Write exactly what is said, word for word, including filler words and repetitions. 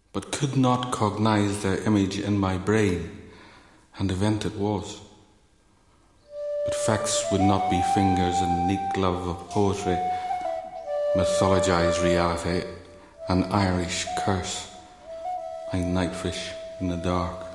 but could not cognize their image in my brain, and event it was. But facts would not be fingers in the neat glove of poetry, mythologized reality, an Irish curse, a nightfish in the dark.